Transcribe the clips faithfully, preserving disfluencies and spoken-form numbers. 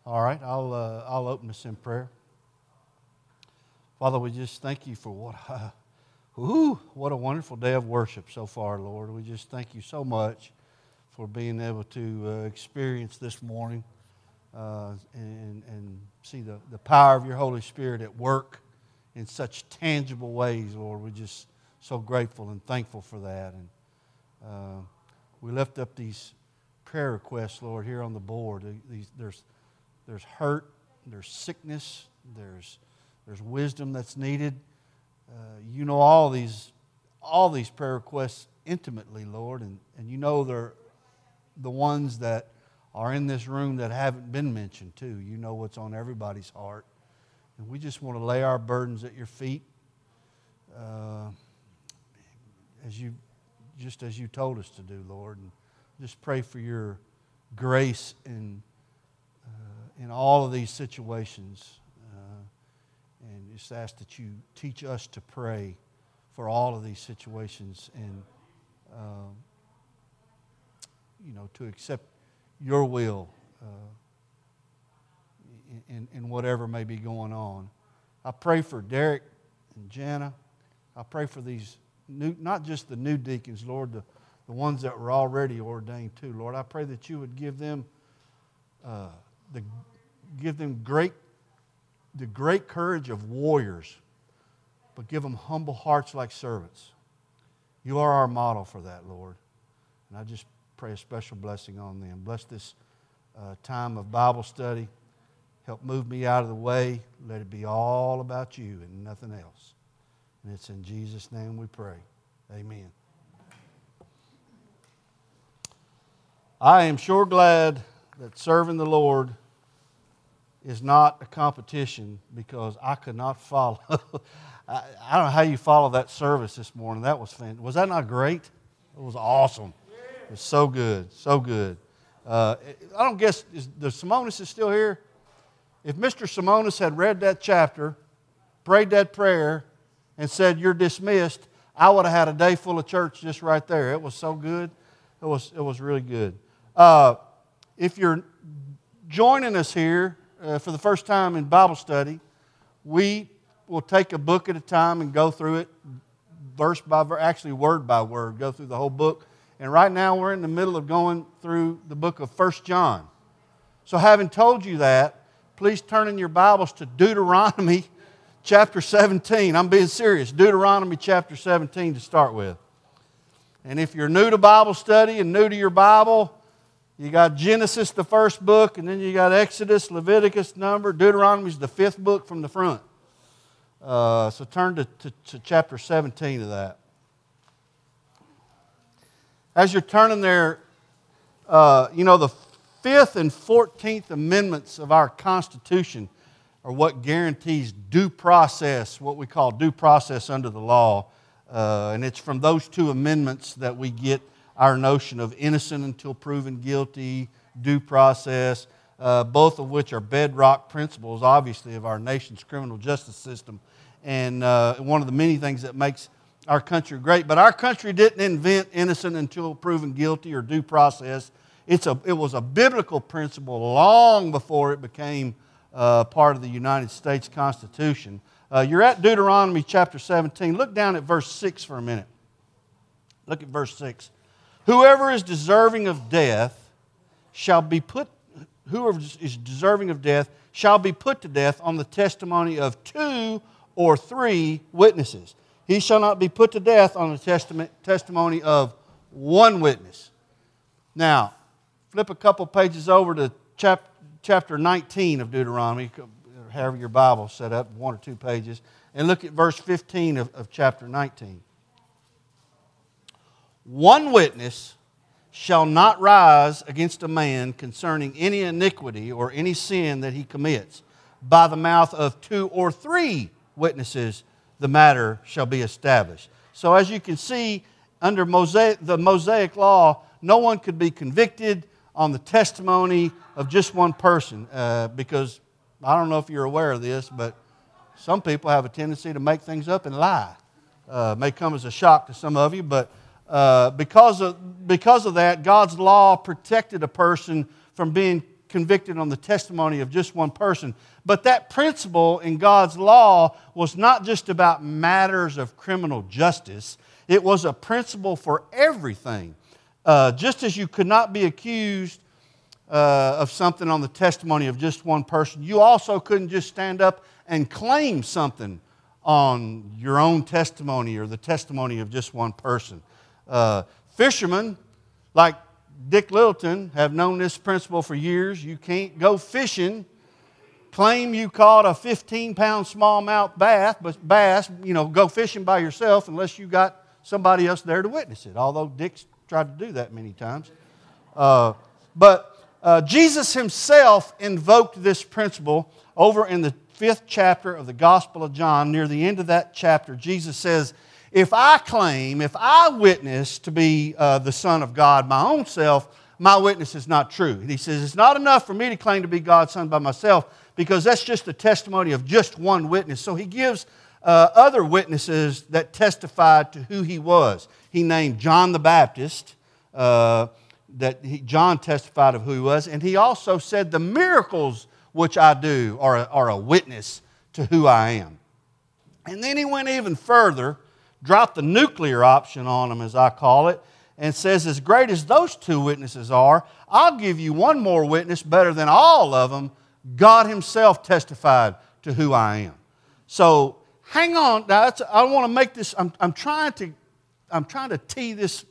All right, I'll uh, I'll open this in prayer. Father, we just thank you for what uh, whoo, what a wonderful day of worship so far, Lord. We just thank you so much for being able to uh, experience this morning uh, and and see the, the power of your Holy Spirit at work in such tangible ways, Lord. We're just so grateful and thankful for that. And uh, we lift up these prayer requests, Lord, here on the board. These, there's There's hurt, there's sickness, there's there's wisdom that's needed. Uh, you know all these all these prayer requests intimately, Lord, and, and you know they're the ones that are in this room that haven't been mentioned too. You know what's on everybody's heart. And we just want to lay our burdens at your feet, uh, as you just as you told us to do, Lord. And just pray for your grace and in all of these situations, uh, and just ask that you teach us to pray for all of these situations and, uh, you know, to accept your will uh, in, in whatever may be going on. I pray for Derek and Jana. I pray for these new, not just the new deacons, Lord, the, the ones that were already ordained too, Lord. I pray that you would give them uh, the give them great, the great courage of warriors, but give them humble hearts like servants. You are our model for that, Lord. And I just pray a special blessing on them. Bless this uh, time of Bible study. Help move me out of the way. Let it be all about you and nothing else. And it's in Jesus' name we pray. Amen. I am sure glad that serving the Lord is not a competition, because I could not follow. I, I don't know how you follow that service this morning. That was fantastic. Was that not great? It was awesome. It was so good, so good. Uh, I don't guess, is, the Simonis is still here? If Mister Simonis had read that chapter, prayed that prayer, and said, "You're dismissed," I would have had a day full of church just right there. It was so good. It was, it was really good. Uh, if you're joining us here uh, for the first time in Bible study, we will take a book at a time and go through it verse by verse, actually word by word, go through the whole book. And right now we're in the middle of going through the book of First John. So having told you that, please turn in your Bibles to Deuteronomy chapter seventeen. I'm being serious. Deuteronomy chapter seventeen to start with. And if you're new to Bible study and new to your Bible, you got Genesis, the first book, and then you got Exodus, Leviticus, Number. Deuteronomy is the fifth book from the front. Uh, so turn to, to, to chapter seventeen of that. As you're turning there, uh, you know, the fifth and fourteenth Amendments of our Constitution are what guarantees due process, what we call due process under the law. Uh, and it's from those two amendments that we get our notion of innocent until proven guilty, due process, uh, both of which are bedrock principles, obviously, of our nation's criminal justice system. And uh, one of the many things that makes our country great. But our country didn't invent innocent until proven guilty or due process. It's a, it was a biblical principle long before it became uh, part of the United States Constitution. Uh, you're at Deuteronomy chapter seventeen. Look down at verse six for a minute. Look at verse six. Whoever is deserving of death shall be put, whoever is deserving of death shall be put to death on the testimony of two or three witnesses. He shall not be put to death on the testament, testimony of one witness. Now, flip a couple pages over to chap, chapter nineteen of Deuteronomy, however your Bible's set up, one or two pages, and look at verse fifteen of, of chapter nineteen. One witness shall not rise against a man concerning any iniquity or any sin that he commits. By the mouth of two or three witnesses the matter shall be established. So as you can see, under Mosaic, the Mosaic law, no one could be convicted on the testimony of just one person, uh, because I don't know if you're aware of this, but some people have a tendency to make things up and lie. Uh, may come as a shock to some of you, but uh, because of because of that, God's law protected a person from being convicted on the testimony of just one person. But that principle in God's law was not just about matters of criminal justice. It was a principle for everything. Uh, just as you could not be accused uh, of something on the testimony of just one person, you also couldn't just stand up and claim something on your own testimony or the testimony of just one person. Uh, fishermen, like Dick Littleton, have known this principle for years. You can't go fishing, claim you caught a fifteen-pound smallmouth bass, but bass, you know, go fishing by yourself unless you got somebody else there to witness it, although Dick's tried to do that many times. Uh, but uh, Jesus himself invoked this principle over in the fifth chapter of the Gospel of John. Near the end of that chapter, Jesus says, if I claim, if I witness to be uh, the Son of God my own self, my witness is not true. And he says, it's not enough for me to claim to be God's Son by myself, because that's just the testimony of just one witness. So he gives uh, other witnesses that testified to who he was. He named John the Baptist, uh, that he, John testified of who he was, and he also said the miracles which I do are a, are a witness to who I am. And then he went even further, dropped the nuclear option on them, as I call it, and says, as great as those two witnesses are, I'll give you one more witness better than all of them. God himself testified to who I am. So hang on. Now, that's, I want to make this, I'm, I'm trying to I'm trying to tee this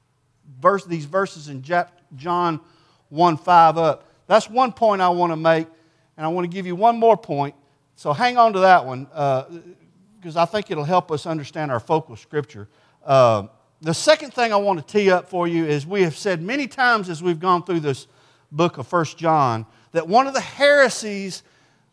verse, these verses in John one five up. That's one point I want to make, and I want to give you one more point. So hang on to that one, because uh, I think it'll help us understand our focal scripture. Uh, the second thing I want to tee up for you is we have said many times as we've gone through this book of First John that one of the heresies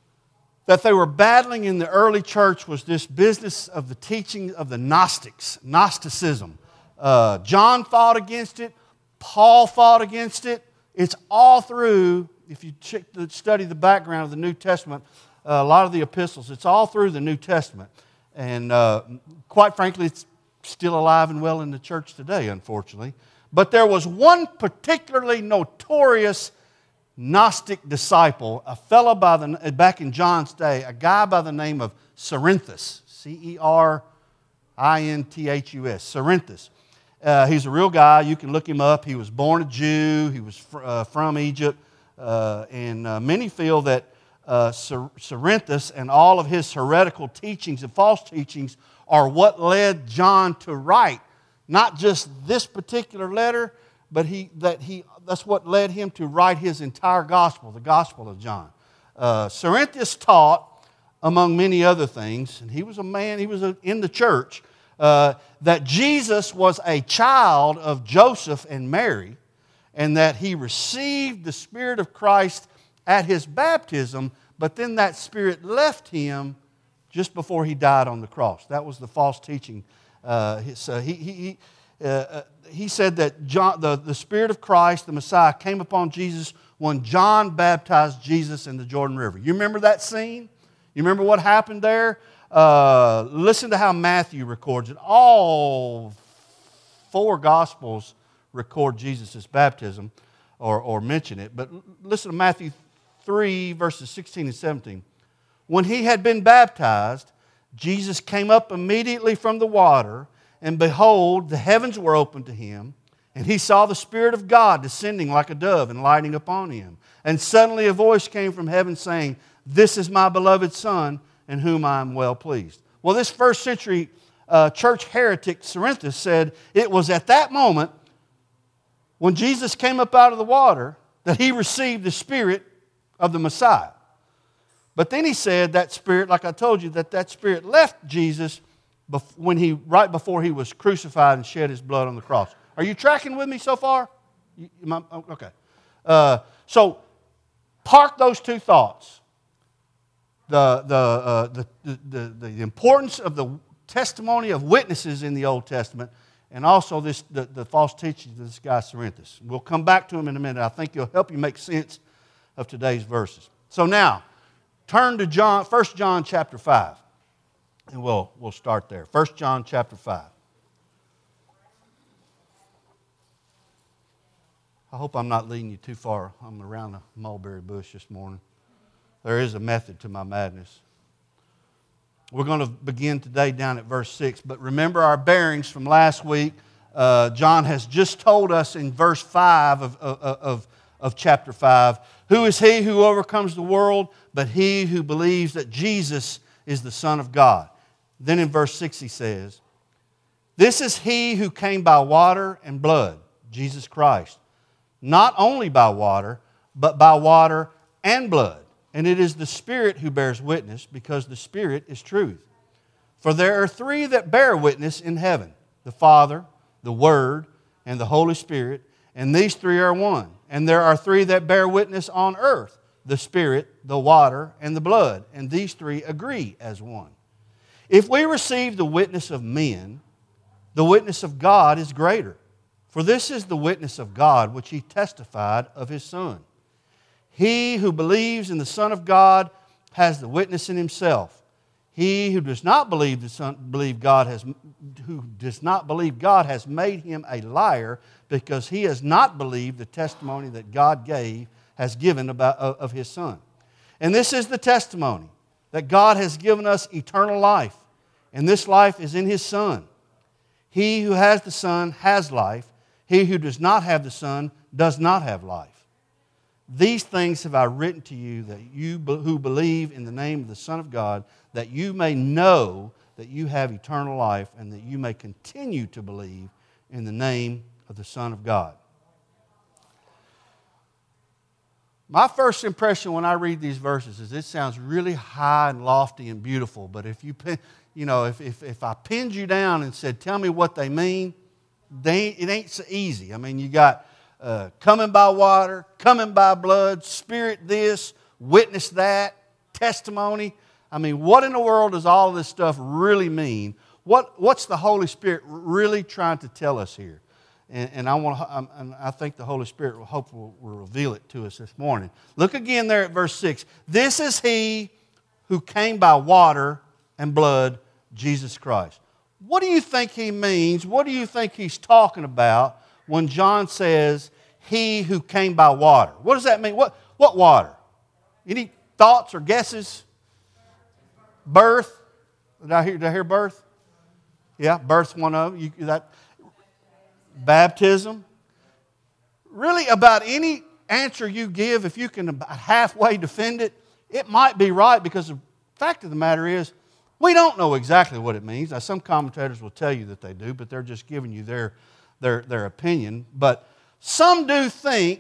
that they were battling in the early church was this business of the teaching of the Gnostics, Gnosticism. Uh, John fought against it. Paul fought against it. It's all through, if you check the, study the background of the New Testament, uh, a lot of the epistles, it's all through the New Testament. And uh, quite frankly, it's still alive and well in the church today, unfortunately. But there was one particularly notorious Gnostic disciple, a fellow by the, back in John's day, a guy by the name of Cerinthus, C E R I N T H U S, Cerinthus. Uh, he's a real guy. You can look him up. He was born a Jew. He was fr- uh, from Egypt. Uh, and uh, many feel that uh, Cerinthus and all of his heretical teachings and false teachings are what led John to write not just this particular letter, but he that he that's what led him to write his entire gospel, the Gospel of John. Uh, Cerinthus taught, among many other things, and he was a man, he was a, in the church, uh, that Jesus was a child of Joseph and Mary, and that he received the Spirit of Christ at his baptism, but then that Spirit left him just before he died on the cross. That was the false teaching. Uh, so he, he, he Uh, he said that John, the, the Spirit of Christ, the Messiah, came upon Jesus when John baptized Jesus in the Jordan River. You remember that scene? You remember what happened there? Uh, listen to how Matthew records it. All four Gospels record Jesus' baptism or, or mention it. But listen to Matthew three, verses sixteen and seventeen. When he had been baptized, Jesus came up immediately from the water, and behold, the heavens were opened to him, and he saw the Spirit of God descending like a dove and lighting upon him. And suddenly a voice came from heaven saying, "This is my beloved Son, in whom I am well pleased." Well, this first century uh, church heretic, Cerinthus, said it was at that moment when Jesus came up out of the water that he received the Spirit of the Messiah. But then he said that Spirit, like I told you, that that Spirit left Jesus when he, right before he was crucified and shed his blood on the cross. Are you tracking with me so far? You, I, okay. Uh, so, park those two thoughts. The, the, uh, the, the, the, the importance of the testimony of witnesses in the Old Testament, and also this, the, the false teachings of this guy Cerinthus. We'll come back to him in a minute. I think it'll help you make sense of today's verses. So now, turn to John, First John chapter five. And we'll, we'll start there. First John chapter five. I hope I'm not leading you too far. I'm around the mulberry bush this morning. There is a method to my madness. We're going to begin today down at verse six. But remember our bearings from last week. Uh, John has just told us in verse five of, of, of, of chapter five, who is he who overcomes the world but he who believes that Jesus is the Son of God? Then in verse six he says, this is he who came by water and blood, Jesus Christ. Not only by water, but by water and blood. And it is the Spirit who bears witness, because the Spirit is truth. For there are three that bear witness in heaven, the Father, the Word, and the Holy Spirit, and these three are one. And there are three that bear witness on earth, the Spirit, the water, and the blood, and these three agree as one. If we receive the witness of men, the witness of God is greater. For this is the witness of God which He testified of His Son. He who believes in the Son of God has the witness in himself. He who does not believe the Son, believe God has, who does not believe God has made him a liar, because he has not believed the testimony that God gave has given about of, of His Son. And this is the testimony, that God has given us eternal life, and this life is in His Son. He who has the Son has life. He who does not have the Son does not have life. These things have I written to you, that you who believe in the name of the Son of God, that you may know that you have eternal life, and that you may continue to believe in the name of the Son of God. My first impression when I read these verses is it sounds really high and lofty and beautiful, but if you, you know, if, if, if I pinned you down and said, tell me what they mean, they, it ain't so easy. I mean, you got uh, coming by water, coming by blood, Spirit this, witness that, testimony. I mean, what in the world does all of this stuff really mean? What, what's the Holy Spirit really trying to tell us here? And, and I want, to, and I think the Holy Spirit will hopefully will reveal it to us this morning. Look again there at verse six. This is He who came by water and blood, Jesus Christ. What do you think He means? What do you think He's talking about when John says, He who came by water? What does that mean? What, what water? Any thoughts or guesses? Birth? Did I hear, did I hear birth? Yeah, birth's one of them. You, that, baptism. Really, about any answer you give, if you can about halfway defend it, it might be right, because the fact of the matter is, we don't know exactly what it means. Now, some commentators will tell you that they do, but they're just giving you their, their, their opinion. But some do think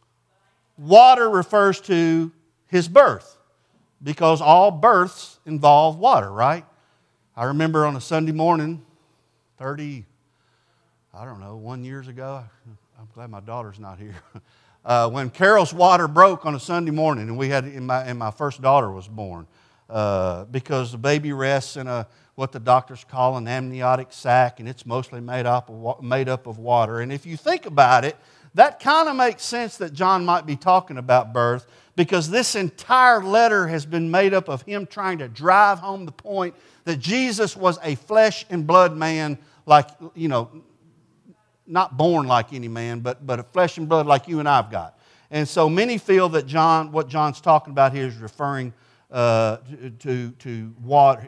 water refers to His birth, because all births involve water, right? I remember on a Sunday morning, thirty, I don't know, one years ago, I'm glad my daughter's not here, uh, when Carol's water broke on a Sunday morning, and we had, and my, and my first daughter was born. Uh, because the baby rests in a what the doctors call an amniotic sac, and it's mostly made up of, made up of water. And if you think about it, that kind of makes sense that John might be talking about birth, because this entire letter has been made up of him trying to drive home the point that Jesus was a flesh and blood man, like, you know, not born like any man, but, but a flesh and blood like you and I've got. And so many feel that John, what John's talking about here is referring Uh, to, to water,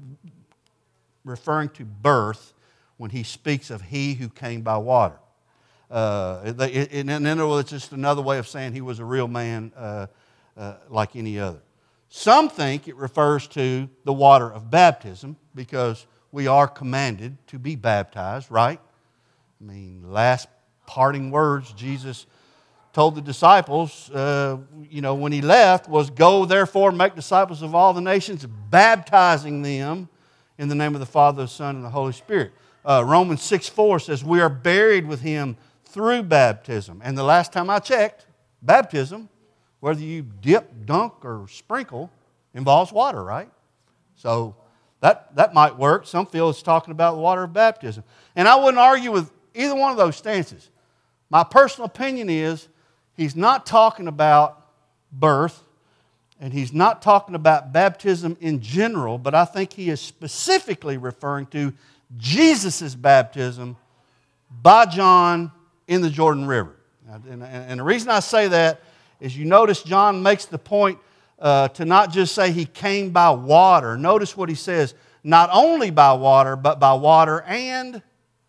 referring to birth when he speaks of He who came by water. Uh, it, it, in other words, it's just another way of saying he was a real man uh, uh, like any other. Some think it refers to the water of baptism, because we are commanded to be baptized, right? I mean, last parting words Jesus told the disciples, uh, you know, when He left, was go therefore make disciples of all the nations, baptizing them in the name of the Father, the Son, and the Holy Spirit. Uh, Romans six four says we are buried with Him through baptism. And the last time I checked, baptism, whether you dip, dunk, or sprinkle, involves water, right? So that, that might work. Some feel it's talking about the water of baptism. And I wouldn't argue with either one of those stances. My personal opinion is, He's not talking about birth, and He's not talking about baptism in general, but I think He is specifically referring to Jesus' baptism by John in the Jordan River. And, and, and the reason I say that is you notice John makes the point uh, to not just say he came by water. Notice what he says, not only by water, but by water and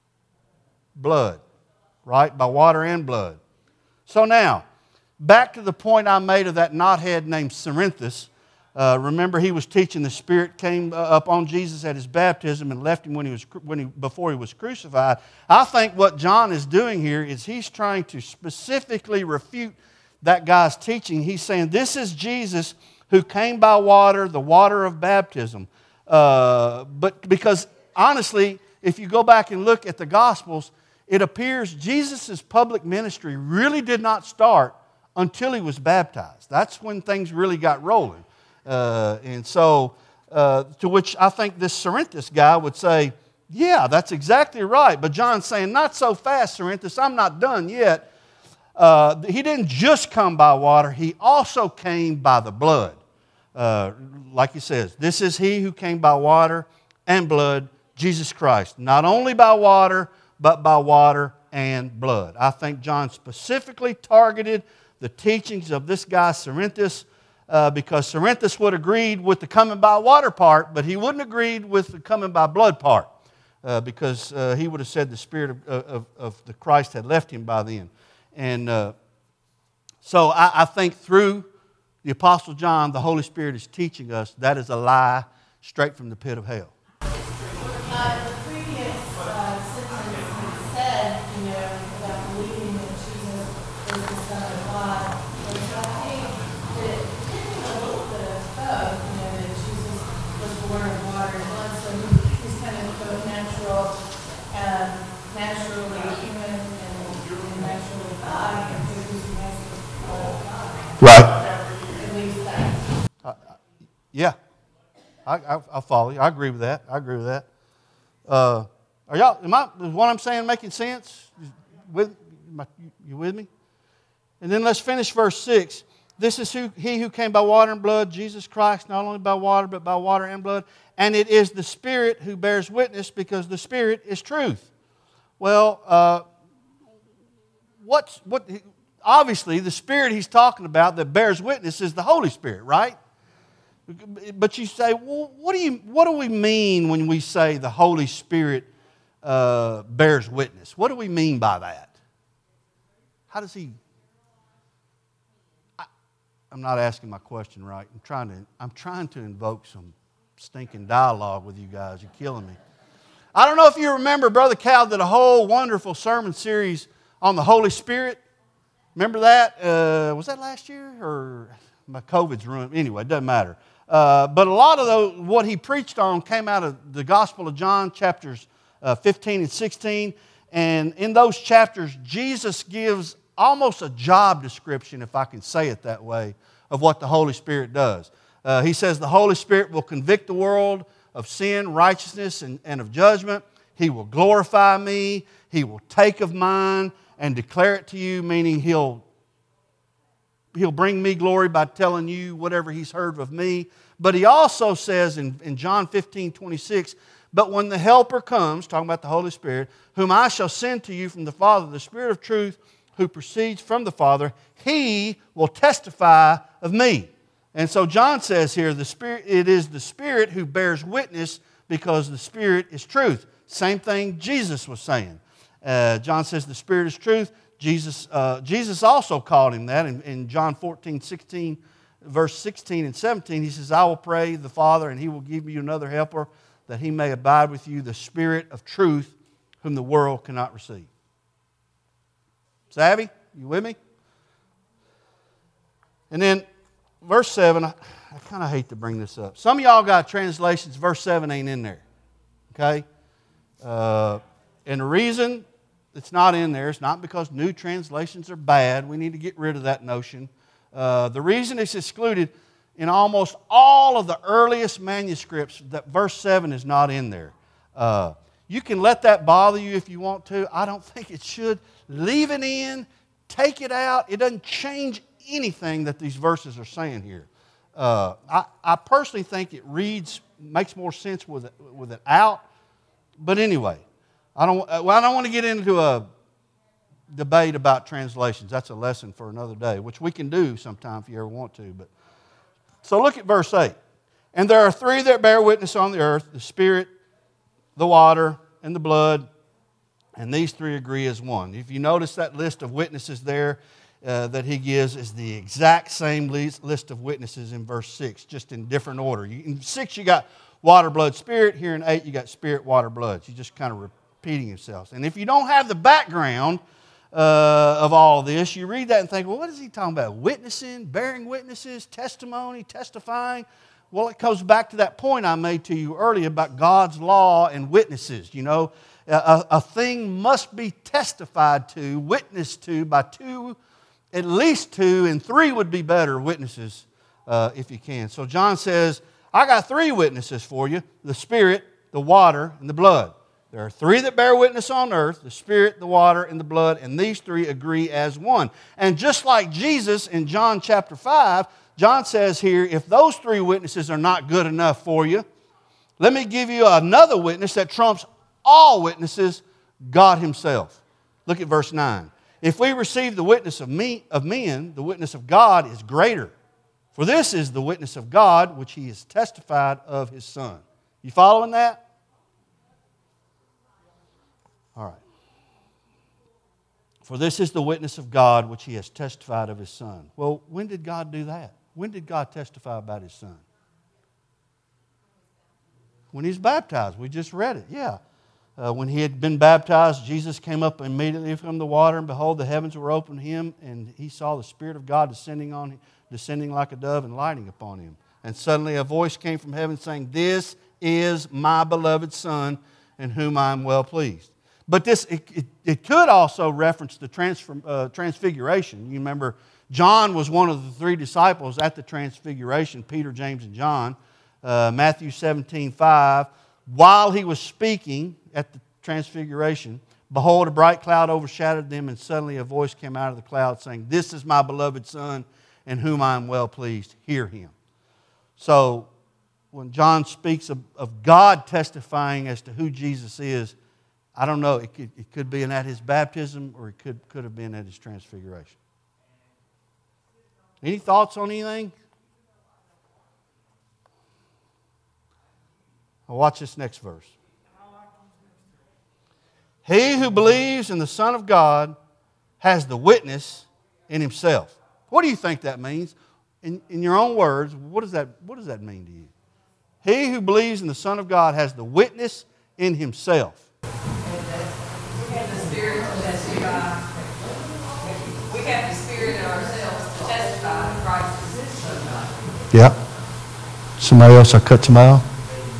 blood. Right? By water and blood. So now, back to the point I made of that knothead named Cerinthus. Uh, remember, he was teaching the Spirit came up on Jesus at his baptism and left him when he was when he, before he was crucified. I think what John is doing here is he's trying to specifically refute that guy's teaching. He's saying this is Jesus who came by water, the water of baptism. Uh, but because honestly, if you go back and look at the Gospels, it appears Jesus' public ministry really did not start until he was baptized. That's when things really got rolling. Uh, and so, uh, to which I think this Cerinthus guy would say, yeah, that's exactly right. But John's saying, not so fast, Cerinthus, I'm not done yet. Uh, he didn't just come by water, he also came by the blood. Uh, like he says, this is he who came by water and blood, Jesus Christ. Not only by water, but by water and blood. I think John specifically targeted the teachings of this guy, Cerinthus, Uh, because Cerinthus would have agreed with the coming by water part, but he wouldn't agree with the coming by blood part, uh, because uh, he would have said the Spirit of, of, of the Christ had left him by then. And uh, so I, I think through the Apostle John, the Holy Spirit is teaching us that is a lie straight from the pit of hell. Uh, the previous uh, sentence he said, you know, about believing that Jesus is the Son of God, and so I think that it did a little bit of both, you know, that Jesus was born of water and blood, so he, he's kind of both natural, um, naturally human and, and naturally God, and so he has the blood of God. Right. At least that. Uh, yeah. I, I, I follow you. I agree with that. I agree with that. Uh, are y'all? Am I? Is what I'm saying making sense? With you with me? And then let's finish verse six. This is who he who came by water and blood, Jesus Christ, not only by water but by water and blood. And it is the Spirit who bears witness, because the Spirit is truth. Well, uh, what's what? Obviously, the Spirit he's talking about that bears witness is the Holy Spirit, right? But you say, well, what do you? What do we mean when we say the Holy Spirit uh, bears witness? What do we mean by that? How does he? I, I'm not asking my question right. I'm trying to. I'm trying to invoke some stinking dialogue with you guys. You're killing me. I don't know if you remember, Brother Cal did a whole wonderful sermon series on the Holy Spirit. Remember that? Uh, was that last year or my COVID's ruined? Anyway, it doesn't matter. Uh, but a lot of those, what he preached on came out of the Gospel of John, chapters uh, fifteen and sixteen. And in those chapters, Jesus gives almost a job description, if I can say it that way, of what the Holy Spirit does. Uh, he says the Holy Spirit will convict the world of sin, righteousness, and, and of judgment. He will glorify me. He will take of mine and declare it to you, meaning he'll He'll bring me glory by telling you whatever he's heard of me. But he also says in, in John fifteen, twenty-six, but when the Helper comes, talking about the Holy Spirit, whom I shall send to you from the Father, the Spirit of truth who proceeds from the Father, he will testify of me. And so John says here, the Spirit, it is the Spirit who bears witness, because the Spirit is truth. Same thing Jesus was saying. Uh, John says the Spirit is truth. Jesus, uh, Jesus also called him that in, in John fourteen, sixteen, verse sixteen and seventeen. He says, I will pray the Father, and he will give you another helper, that he may abide with you, the Spirit of truth, whom the world cannot receive. Savvy? You with me? And then verse seven, I, I kind of hate to bring this up. Some of y'all got translations, verse seven ain't in there. Okay? Uh, and the reason it's not in there, it's not because new translations are bad. We need to get rid of that notion. Uh, the reason it's excluded, in almost all of the earliest manuscripts, that verse seven is not in there. Uh, you can let that bother you if you want to. I don't think it should. Leave it in. Take it out. It doesn't change anything that these verses are saying here. Uh, I, I personally think it reads, makes more sense with it, with it out. But anyway, I don't, well, I don't want to get into a debate about translations. That's a lesson for another day, which we can do sometime if you ever want to. But so look at verse eight. And there are three that bear witness on the earth, the Spirit, the water, and the blood, and these three agree as one. If you notice that list of witnesses there uh, that he gives is the exact same list of witnesses in verse six, just in different order. In six you got water, blood, Spirit. Here in eight you got Spirit, water, blood. He's just kind of repeating himself. And if you don't have the background uh, of all this, you read that and think, well, what is he talking about? Witnessing, bearing witnesses, testimony, testifying. Well, it goes back to that point I made to you earlier about God's law and witnesses. You know, a, a thing must be testified to, witnessed to by two, at least two, and three would be better witnesses uh, if you can. So John says, I got three witnesses for you, the Spirit, the water, and the blood. There are three that bear witness on earth, the Spirit, the water, and the blood, and these three agree as one. And just like Jesus in John chapter five, John says here, if those three witnesses are not good enough for you, let me give you another witness that trumps all witnesses, God Himself. Look at verse nine. If we receive the witness of, me, of men, the witness of God is greater. For this is the witness of God, which He has testified of His Son. You following that? All right. For this is the witness of God, which He has testified of His Son. Well, when did God do that? When did God testify about His Son? When He's baptized. We just read it, yeah. Uh, when He had been baptized, Jesus came up immediately from the water, and behold, the heavens were opened to Him, and He saw the Spirit of God descending on Him, descending like a dove and lighting upon Him. And suddenly a voice came from heaven saying, this is my beloved Son, in whom I am well pleased. But this, it, it, it could also reference the transform, uh, transfiguration. You remember, John was one of the three disciples at the transfiguration, Peter, James, and John. Uh, Matthew seventeen five, while he was speaking at the transfiguration, behold, a bright cloud overshadowed them, and suddenly a voice came out of the cloud saying, this is my beloved Son, in whom I am well pleased. Hear Him. So, when John speaks of, of God testifying as to who Jesus is, I don't know, it could, it could be at His baptism, or it could, could have been at His transfiguration. Any thoughts on anything? Well, watch this next verse. He who believes in the Son of God has the witness in himself. What do you think that means? In, in your own words, what does that, what does that mean to you? He who believes in the Son of God has the witness in himself. We have the Spirit to testify. We have the Spirit in ourselves to testify that Christ is His Son. Yeah. Somebody else, I cut somebody off.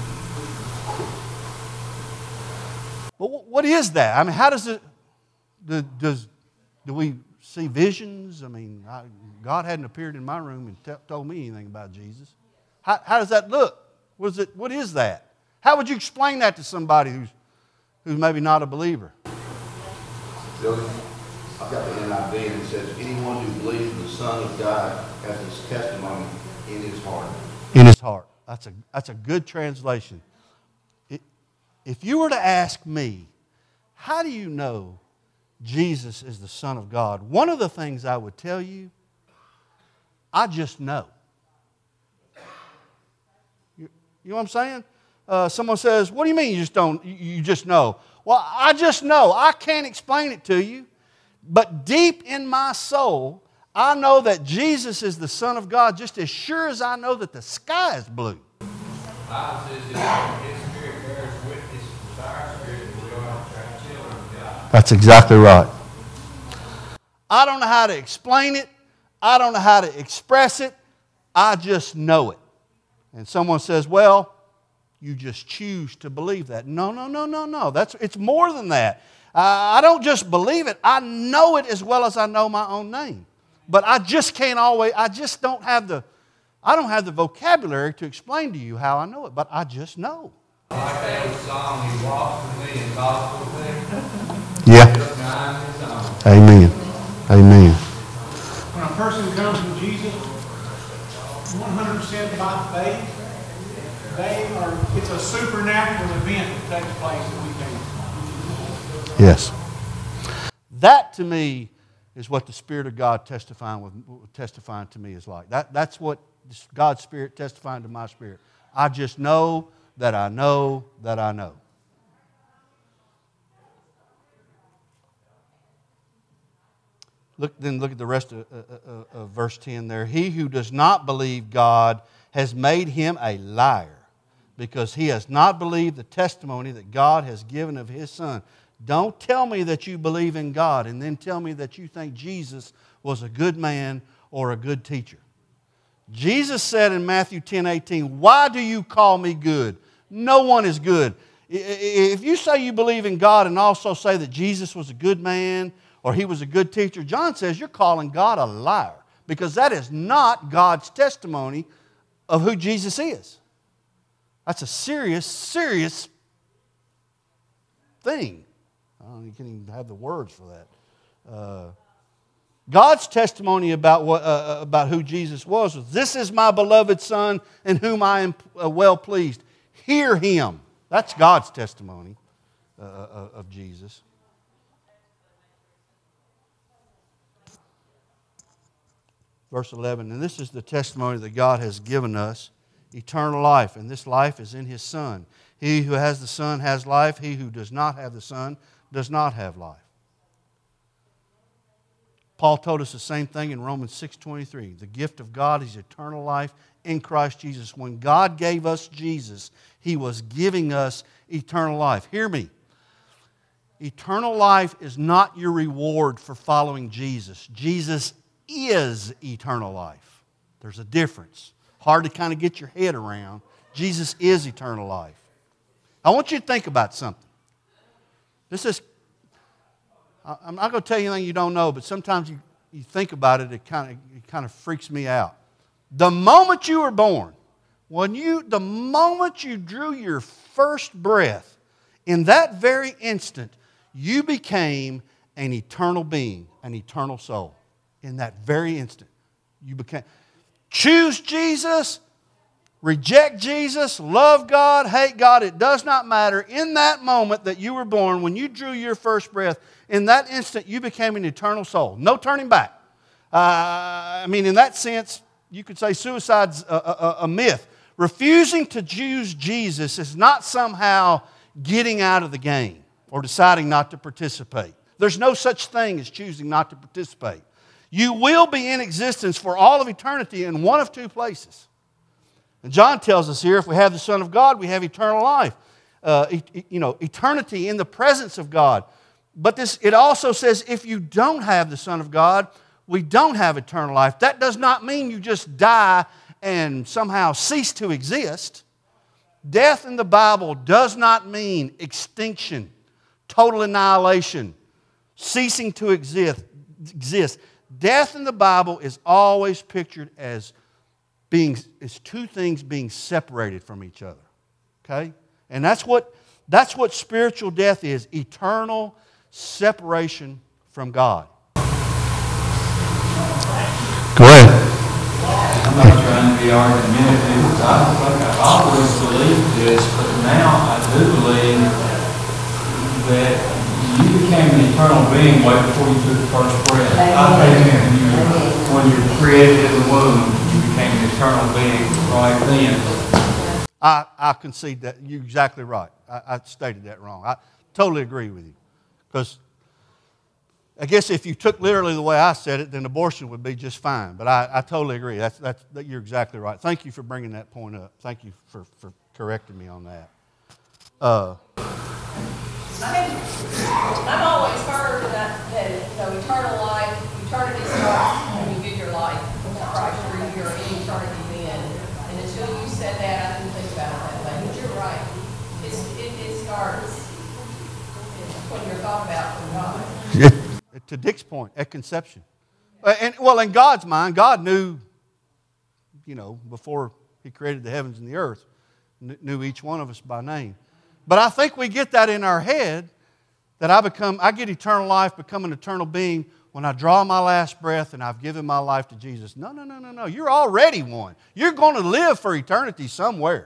Well, what is that? I mean, how does it, do, does, do we see visions? I mean, I, God hadn't appeared in my room and t- told me anything about Jesus. How, how does that look? What is it? What is that? How would you explain that to somebody who's, who's maybe not a believer? Billy, I've got the N I V and it says, anyone who believes in the Son of God has His testimony in his heart. In his heart. That's a, that's a good translation. It, if you were to ask me, how do you know Jesus is the Son of God? One of the things I would tell you, I just know. You, you know what I'm saying? Uh, someone says, what do you mean you just don't, you, you just know? Well, I just know. I can't explain it to you. But deep in my soul, I know that Jesus is the Son of God just as sure as I know that the sky is blue. The Bible says that His Spirit bears witness with our spirit that we are children of God. That's exactly right. I don't know how to explain it. I don't know how to express it. I just know it. And someone says, well, you just choose to believe that. No, no, no, no, no. That's, it's more than that. Uh, I don't just believe it. I know it as well as I know my own name. But I just can't always, I just don't have the, I don't have the vocabulary to explain to you how I know it, but I just know. I like that old song, He walks with me and talks with me. Yeah. Just nine His own. Amen. Amen. When a person comes to Jesus one hundred percent by faith, they are, it's a supernatural event that takes place that we can't. Yes. That to me is what the Spirit of God testifying with testifying to me is like. That, that's what God's Spirit testifying to my spirit. I just know that I know that I know. Look, then look at the rest of, of, of verse ten there. He who does not believe God has made him a liar, because he has not believed the testimony that God has given of His Son. Don't tell me that you believe in God and then tell me that you think Jesus was a good man or a good teacher. Jesus said in Matthew ten eighteen, why do you call me good? No one is good. If you say you believe in God and also say that Jesus was a good man or He was a good teacher, John says you're calling God a liar, because that is not God's testimony of who Jesus is. That's a serious, serious thing. I don't know, you can't even have the words for that. Uh, God's testimony about what uh, about who Jesus was was, this is my beloved Son in whom I am well pleased. Hear Him. That's God's testimony uh, of Jesus. Verse eleven, and this is the testimony that God has given us, eternal life, and this life is in His Son. He who has the Son has life. He who does not have the Son does not have life. Paul told us the same thing in Romans six twenty-three. The gift of God is eternal life in Christ Jesus. When God gave us Jesus, He was giving us eternal life. Hear me. Eternal life is not your reward for following Jesus. Jesus is eternal life. There's a difference. Hard to kind of get your head around. Jesus is eternal life. I want you to think about something. This is, I'm not going to tell you anything you don't know, but sometimes you, you think about it, it kind of it kind of freaks me out. The moment you were born, when you, the moment you drew your first breath, in that very instant, you became an eternal being, an eternal soul. In that very instant, you became. Choose Jesus, reject Jesus, love God, hate God, it does not matter. In that moment that you were born, when you drew your first breath, in that instant you became an eternal soul. No turning back. Uh, I mean, in that sense, you could say suicide's a, a, a myth. Refusing to choose Jesus is not somehow getting out of the game or deciding not to participate. There's no such thing as choosing not to participate. You will be in existence for all of eternity in one of two places. And John tells us here, if we have the Son of God, we have eternal life. Uh, e- you know, eternity in the presence of God. But this, it also says, if you don't have the Son of God, we don't have eternal life. That does not mean you just die and somehow cease to exist. Death in the Bible does not mean extinction, total annihilation, ceasing to exist. exist. Death in the Bible is always pictured as being as two things being separated from each other. Okay? And that's what that's what spiritual death is, eternal separation from God. Go ahead. I'm not trying to be argumentative. I've always believed this, but now I do believe that you became an eternal being way before you took the first breath. Amen. You, when you were created in the womb, you became an eternal being right then. I, I concede that. You're exactly right. I, I stated that wrong. I totally agree with you. Because I guess if you took literally the way I said it, then abortion would be just fine. But I, I totally agree. That's, that's, that, you're exactly right. Thank you for bringing that point up. Thank you for, for correcting me on that. Uh, I've always heard that, that you know, eternal life, eternity starts when you give your life to Christ, or you're in eternity then. And until you said that, I didn't think about it that way. But you're right. It's, it, it starts when you're thought about from God. To Dick's point, at conception. And, well, in God's mind, God knew, you know, before He created the heavens and the earth, knew each one of us by name. But I think we get that in our head, that I become, I get eternal life, become an eternal being when I draw my last breath and I've given my life to Jesus. No, no, no, no, no. You're already one. You're going to live for eternity somewhere.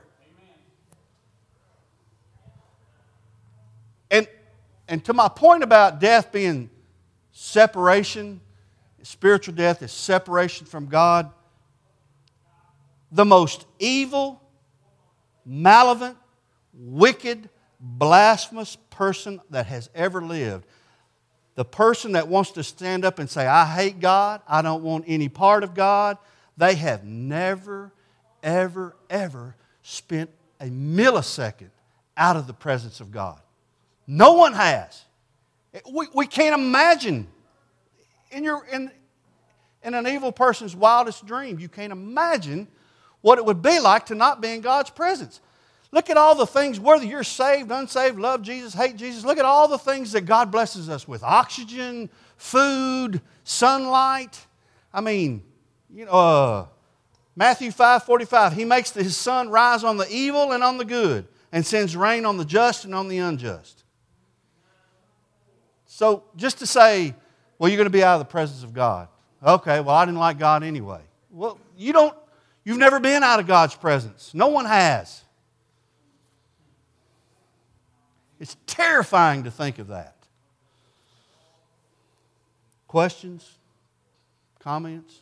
And, and to my point about death being separation, spiritual death is separation from God. The most evil, malevolent, wicked, blasphemous person that has ever lived. The person that wants to stand up and say, I hate God, I don't want any part of God, they have never, ever, ever spent a millisecond out of the presence of God. No one has. We, we can't imagine in, your, in, in an evil person's wildest dream, you can't imagine what it would be like to not be in God's presence. Look at all the things, whether you're saved, unsaved, love Jesus, hate Jesus, look at all the things that God blesses us with. Oxygen, food, sunlight. I mean, you know, uh, Matthew five forty-five, He makes His sun rise on the evil and on the good and sends rain on the just and on the unjust. So just to say, well, you're going to be out of the presence of God. Okay, well, I didn't like God anyway. Well, you don't, you've never been out of God's presence. No one has. It's terrifying to think of that. Questions? Comments?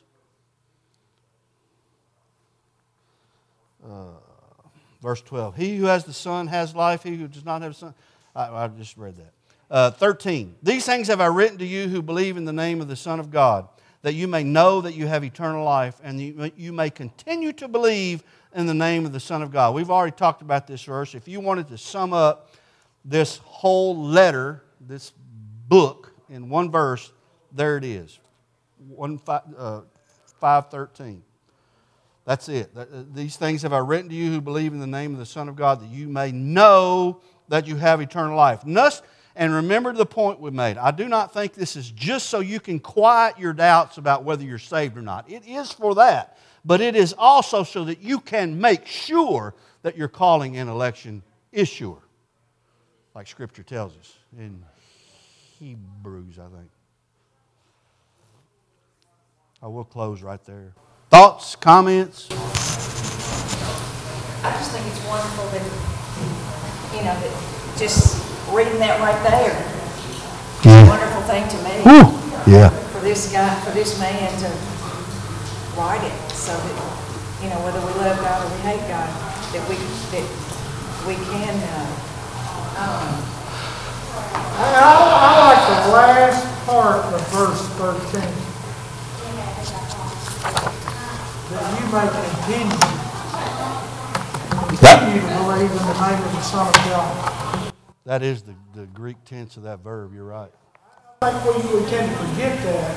Uh, verse twelve. He who has the Son has life. He who does not have the Son. I, I just read that. Uh, thirteen. These things have I written to you who believe in the name of the Son of God, that you may know that you have eternal life, and you, you may continue to believe in the name of the Son of God. We've already talked about this verse. If you wanted to sum up this whole letter, this book, in one verse, there it is. One, five, uh, five thirteen. That's it. These things have I written to you who believe in the name of the Son of God, that you may know that you have eternal life. And remember the point we made. I do not think this is just so you can quiet your doubts about whether you're saved or not. It is for that. But it is also so that you can make sure that your calling and election is sure. Like Scripture tells us in Hebrews, I think. I will close right there. Thoughts, comments? I just think it's wonderful that, you know, that just reading that right there is a wonderful thing to me. Woo. Yeah. For this guy, for this man to write it, so that, you know, whether we love God or we hate God, that we that we can. Uh, um, I, I, I like the last part of verse thirteen. That you may continue, continue to believe in the name of the Son of God. That is the, the Greek tense of that verb, you're right. I think we, we tend to forget that.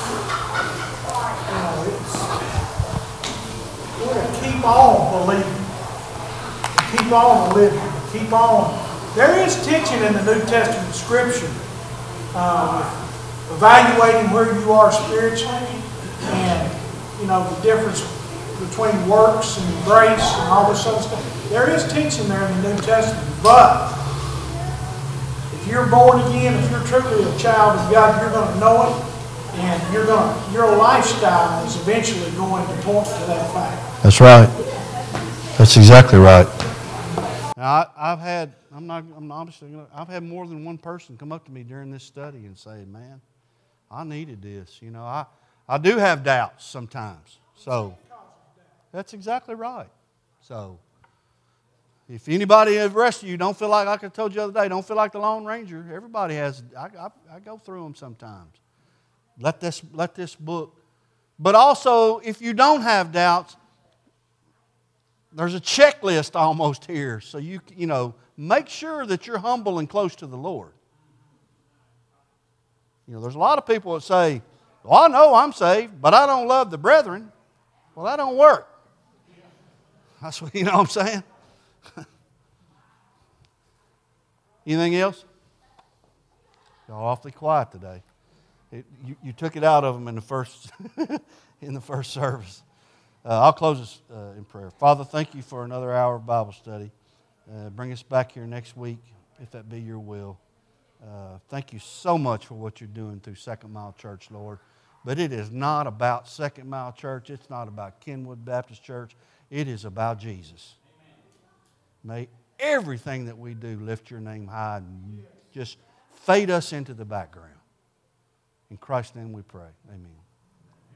But, you know, it's, we're to keep on believing, keep on living, keep on. There is teaching in the New Testament Scripture, uh, evaluating where you are spiritually, and you know, the difference between works and grace and all this other stuff. There is teaching there in the New Testament, but if you're born again, if you're truly a child of God, you're going to know it, and you're going to, your lifestyle is eventually going to point to that fact. That's right. That's exactly right. Now, I, I've had, I'm not, I'm obviously, gonna, I've had more than one person come up to me during this study and say, "Man, I needed this." You know, I. I do have doubts sometimes. So, that's exactly right. So, if anybody of the rest of you don't feel like, like I told you the other day, don't feel like the Lone Ranger. Everybody has, I, I, I go through them sometimes. Let this, let this book. But also, if you don't have doubts, there's a checklist almost here. So, you, you know, make sure that you're humble and close to the Lord. You know, there's a lot of people that say, "Well, I know I'm saved, but I don't love the brethren." Well, that don't work. That's what, you know what I'm saying? Anything else? Y'all awfully quiet today. It, you, you took it out of them in the first in the first service. Uh, I'll close this uh, in prayer. Father, thank you for another hour of Bible study. Uh, bring us back here next week, if that be your will. Uh, thank you so much for what you're doing through Second Mile Church, Lord. But it is not about Second Mile Church. It's not about Kenwood Baptist Church. It is about Jesus. May everything that we do lift your name high and just fade us into the background. In Christ's name we pray. Amen.